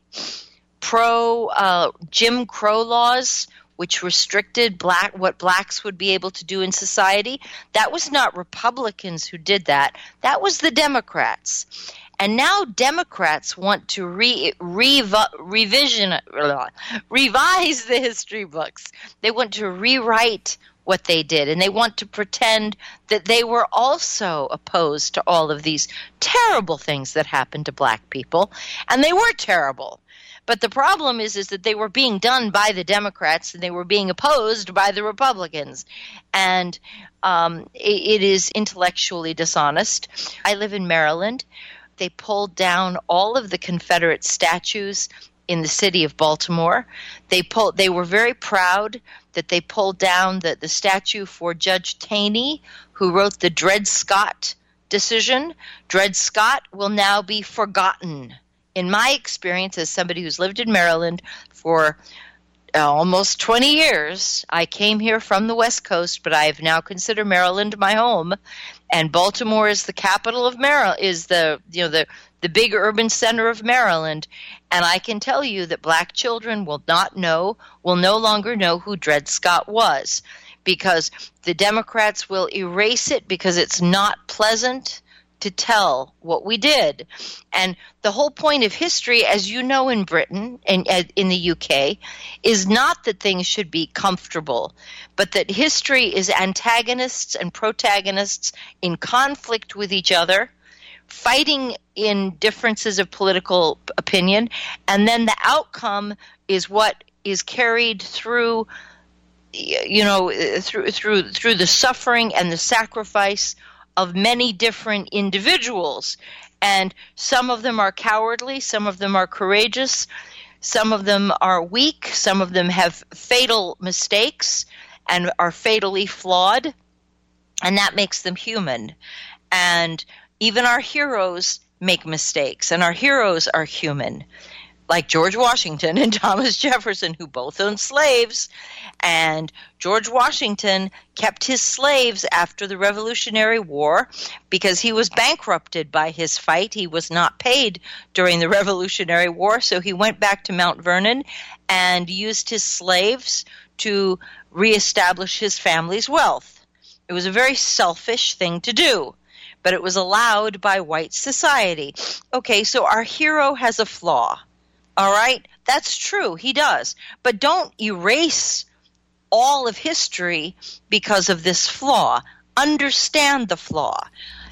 S4: pro-Jim uh, Crow laws – which restricted black what blacks would be able to do in society. That was not Republicans who did that. That was the Democrats. And now Democrats want to re, rev, revision, revise the history books. They want to rewrite what they did, and they want to pretend that they were also opposed to all of these terrible things that happened to black people, and they were terrible. But the problem is, is that they were being done by the Democrats, and they were being opposed by the Republicans. And um, it, it is intellectually dishonest. I live in Maryland. They pulled down all of the Confederate statues in the city of Baltimore. They pulled. They were very proud that they pulled down the, the statue for Judge Taney, who wrote the Dred Scott decision. Dred Scott will now be forgotten. In my experience as somebody who's lived in Maryland for almost twenty years. I came here from the West Coast, but I have now considered Maryland my home, and Baltimore is the capital of Maryland, is the you know the the big urban center of Maryland. And I can tell you that black children will not know, will no longer know who Dred Scott was, because the Democrats will erase it because it's not pleasant to tell what we did. And the whole point of history, as you know, in Britain and in the U K, is not that things should be comfortable, but that history is antagonists and protagonists in conflict with each other, fighting in differences of political opinion, and then the outcome is what is carried through, you know, through through through the suffering and the sacrifice of many different individuals. And some of them are cowardly, some of them are courageous, some of them are weak, some of them have fatal mistakes and are fatally flawed, and that makes them human. And even our heroes make mistakes, and our heroes are human, like George Washington and Thomas Jefferson, who both owned slaves. And George Washington kept his slaves after the Revolutionary War because he was bankrupted by his fight. He was not paid during the Revolutionary War, so he went back to Mount Vernon and used his slaves to reestablish his family's wealth. It was a very selfish thing to do, but it was allowed by white society. Okay, so our hero has a flaw. All right? That's true. He does. But don't erase all of history because of this flaw. Understand the flaw.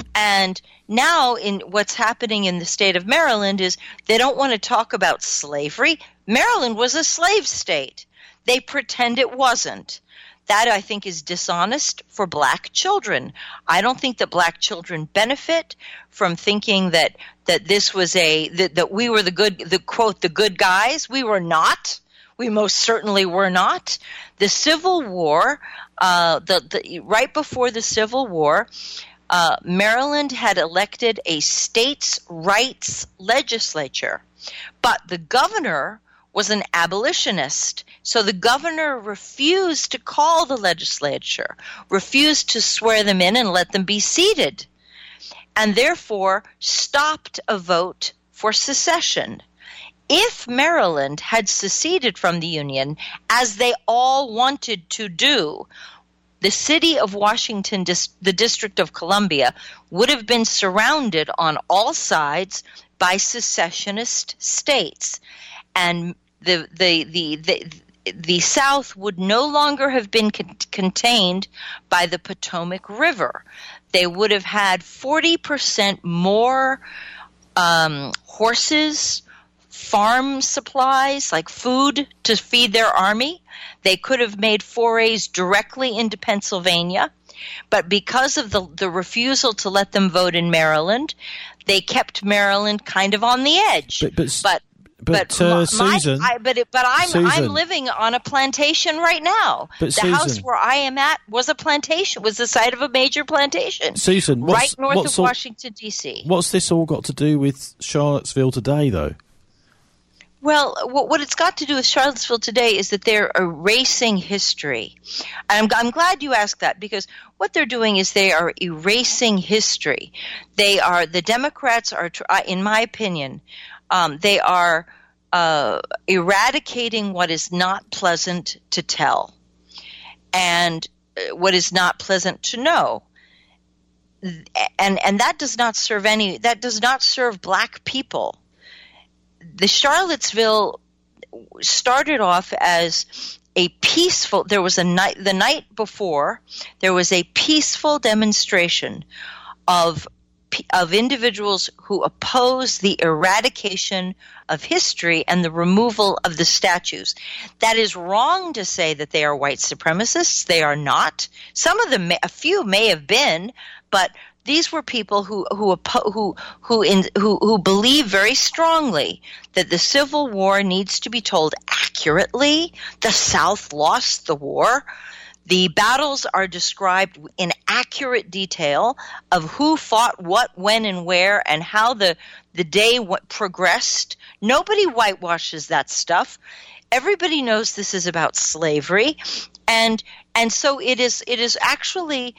S4: And now in what's happening in the state of Maryland is they don't want to talk about slavery. Maryland was a slave state. They pretend it wasn't. That, I think, is dishonest for black children. I don't think that black children benefit from thinking that that this was a that, that we were the good, the quote, the good guys. We were not. We most certainly were not. The Civil War, uh, the, the right before the Civil War, uh, Maryland had elected a states' rights legislature, but the governor was an abolitionist. So the governor refused to call the legislature, refused to swear them in and let them be seated, and therefore stopped a vote for secession. If Maryland had seceded from the Union, as they all wanted to do, the city of Washington, the District of Columbia, would have been surrounded on all sides by secessionist states. And the the the the, the South would no longer have been con- contained by the Potomac River. They would have had forty percent more um, horses, farm supplies, like food to feed their army. They could have made forays directly into Pennsylvania. But because of the, the refusal to let them vote in Maryland, they kept Maryland kind of on the edge.
S1: But, but,
S4: but
S1: But,
S4: but
S1: uh,
S4: my,
S1: Susan,
S4: I, but it, but I'm
S1: Susan,
S4: I'm living on a plantation right now.
S1: But
S4: the
S1: Susan,
S4: house where I am at was a plantation, was the site of a major plantation.
S1: Susan, what's,
S4: right north
S1: what's
S4: of
S1: all,
S4: Washington D C.
S1: What's this all got to do with Charlottesville today, though?
S4: Well, what, what it's got to do with Charlottesville today is that they're erasing history. I'm, I'm glad you asked that, because what they're doing is they are erasing history. They are the Democrats are, in my opinion, um, they are uh, eradicating what is not pleasant to tell and what is not pleasant to know. And and that does not serve any. That does not serve black people. The Charlottesville started off as a peaceful, there was a night, the night before, there was a peaceful demonstration of of individuals who oppose the eradication of history and the removal of the statues. That is wrong to say that they are white supremacists. They are not. Some of them, a few may have been, but these were people who who who who, in, who who believe very strongly that the Civil War needs to be told accurately. The South lost the war. The battles are described in accurate detail of who fought what, when, and where, and how the the day w- progressed. Nobody whitewashes that stuff. everybody knows this is about slavery, and and so it is. It is actually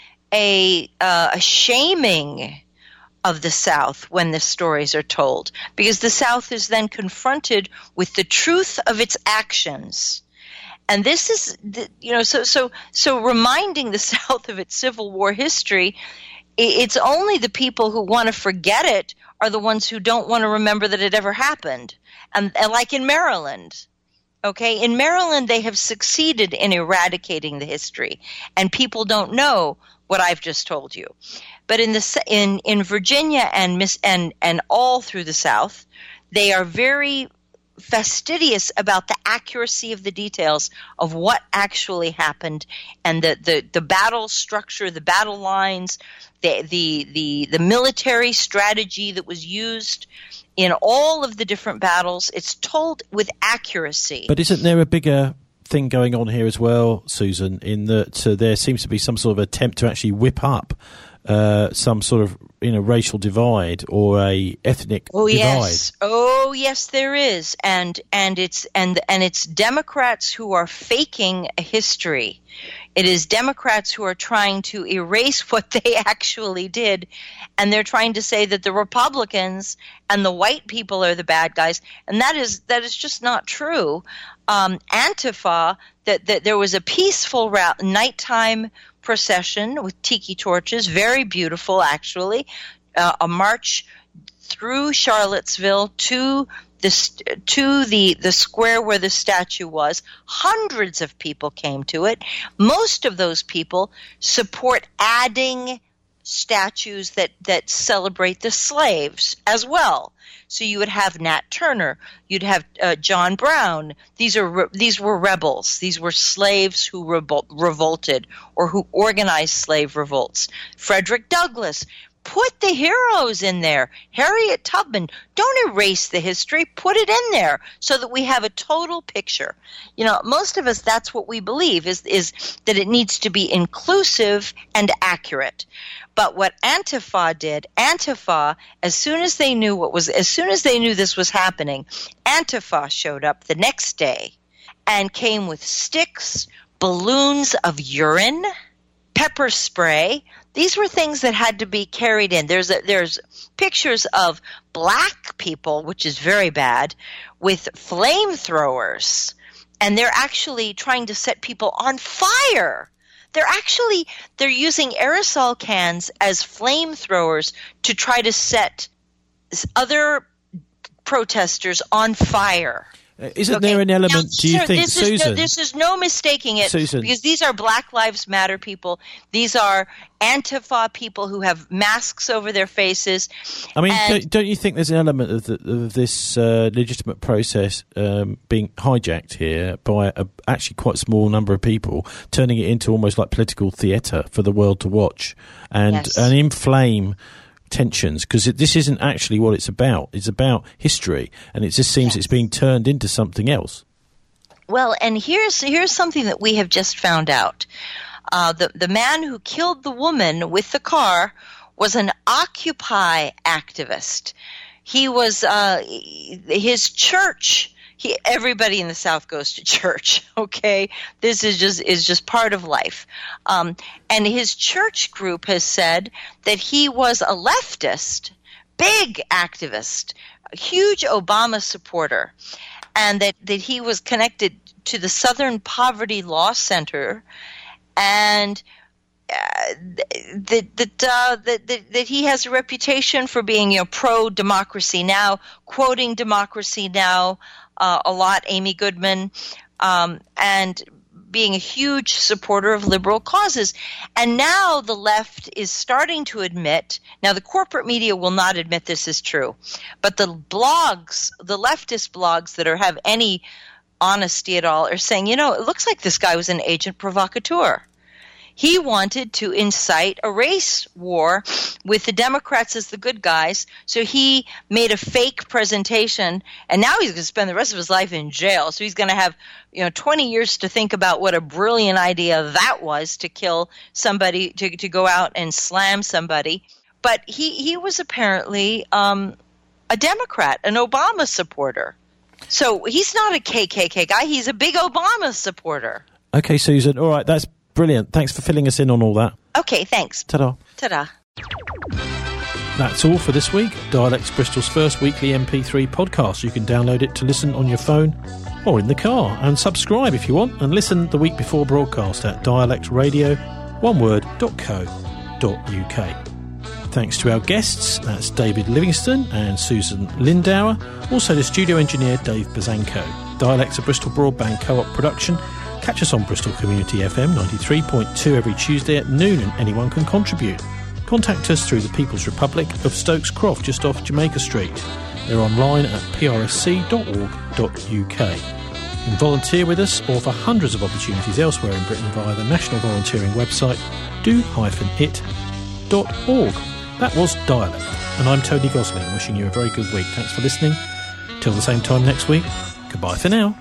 S4: a uh, a shaming of the South when the stories are told, because the South is then confronted with the truth of its actions. And this is, you know, so so so reminding the South of its Civil War history, it's only the people who want to forget it are the ones who don't want to remember that it ever happened. And, and like in Maryland, okay, in Maryland they have succeeded in eradicating the history, and people don't know what I've just told you. But in the in in Virginia and Miss and and all through the South, they are very fastidious about the accuracy of the details of what actually happened, and the, the, the battle structure, the battle lines, the, the the the military strategy that was used in all of the different battles. It's told with accuracy.
S1: But isn't there a bigger thing going on here as well, Susan, in that uh, there seems to be some sort of attempt to actually whip up uh, some sort of, you know, racial divide or a ethnic
S4: oh,
S1: divide?
S4: Yes. Oh, yes, there is. And and it's and and it's Democrats who are faking a history. It is Democrats who are trying to erase what they actually did, and they're trying to say that the Republicans and the white people are the bad guys, and that is that is just not true. Um, Antifa, that, that there was a peaceful ra- nighttime procession with tiki torches, very beautiful actually, uh, a march through Charlottesville to the to the the square where the statue was. Hundreds of people came to it. Most of those people support adding statues that that celebrate the slaves as well. So you would have Nat Turner, you'd have uh, John Brown. These are re- these were rebels. These were slaves who revol- revolted or who organized slave revolts. Frederick Douglass. Put the heroes in there. Harriet Tubman. Don't erase the history. Put it in there so that we have a total picture. You know, most of us, that's what we believe, is is that it needs to be inclusive and accurate. But what Antifa did, Antifa, as soon as they knew what was, as soon as they knew this was happening, Antifa showed up the next day and came with sticks, balloons of urine, pepper spray. These were things that had to be carried in. There's a, there's pictures of black people, which is very bad, with flamethrowers, and they're actually trying to set people on fire. They're actually they're using aerosol cans as flamethrowers to try to set other protesters on fire.
S1: Uh, isn't
S4: okay.
S1: there an element,
S4: now,
S1: do you
S4: sir,
S1: think,
S4: this
S1: Susan?
S4: Is no, this is no mistaking it,
S1: Susan.
S4: because these are Black Lives Matter people. These are Antifa people who have masks over their faces.
S1: I mean,
S4: and,
S1: don't, don't you think there's an element of, the, of this uh, legitimate process um, being hijacked here by a actually quite small number of people, turning it into almost like political theatre for the world to watch and,
S4: yes.
S1: and inflame tensions, because this isn't actually what it's about. It's about history, and it just seems yes. it's being turned into something else.
S4: Well, and here's here's something that we have just found out. Uh, the the man who killed the woman with the car was an Occupy activist. He was uh, his church. He, everybody in the South goes to church, okay? This is just is just part of life. Um, and his church group has said that he was a leftist, big activist, a huge Obama supporter, and that, that he was connected to the Southern Poverty Law Center, and uh, that that, uh, that that that he has a reputation for being, you know, pro-democracy now, quoting Democracy Now! Uh, a lot, Amy Goodman, um, and being a huge supporter of liberal causes. And now the left is starting to admit, now the corporate media will not admit this is true, but the blogs, the leftist blogs that are have any honesty at all are saying, you know, it looks like this guy was an agent provocateur. He wanted to incite a race war with the Democrats as the good guys, so he made a fake presentation, and now he's going to spend the rest of his life in jail. So he's going to have, you know, twenty years to think about what a brilliant idea that was to kill somebody, to to go out and slam somebody. But he, he was apparently um, a Democrat, an Obama supporter. So he's not a K K K guy. He's a big Obama supporter.
S1: Okay, Susan. All right, that's brilliant. Thanks for filling us in on all that.
S4: Okay, thanks.
S1: Ta-da.
S4: Ta-da.
S1: That's all for this week. Dialects Bristol's first weekly M P three podcast. You can download it to listen on your phone or in the car, and subscribe if you want, and listen the week before broadcast at dialect radio one word dot co dot uk. Thanks to our guests, that's David Livingston and Susan Lindauer, also the studio engineer Dave Bazanko. Dialects a Bristol Broadband Co-op production. Catch us on Bristol Community F M ninety-three point two every Tuesday at noon, and anyone can contribute. Contact us through the People's Republic of Stokes Croft, just off Jamaica Street. They're online at p r s c dot org dot u k. You can volunteer with us or offer hundreds of opportunities elsewhere in Britain via the national volunteering website do dash it dot org. That was Dialect, and I'm Tony Gosling, wishing you a very good week. Thanks for listening. Till the same time next week, goodbye for now.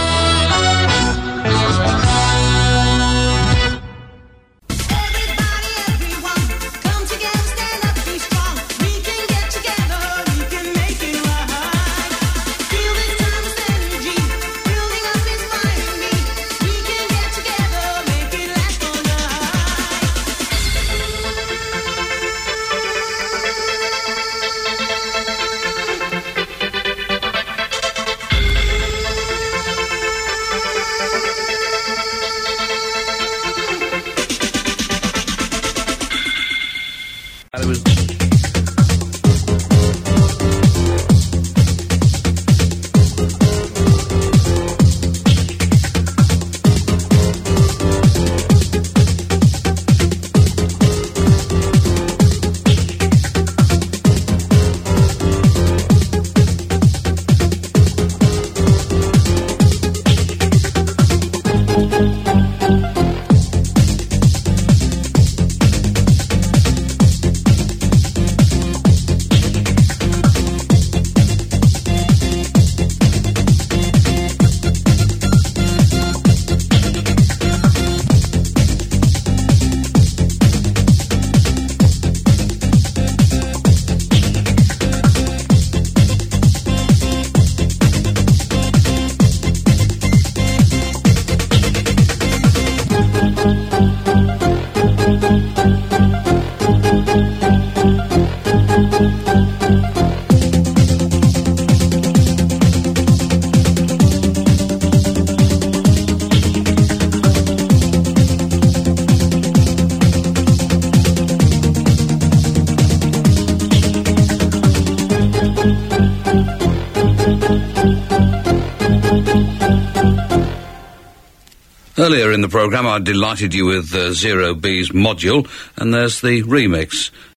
S5: Earlier in the programme, I delighted you with uh, Zero B's Module, and there's the remix.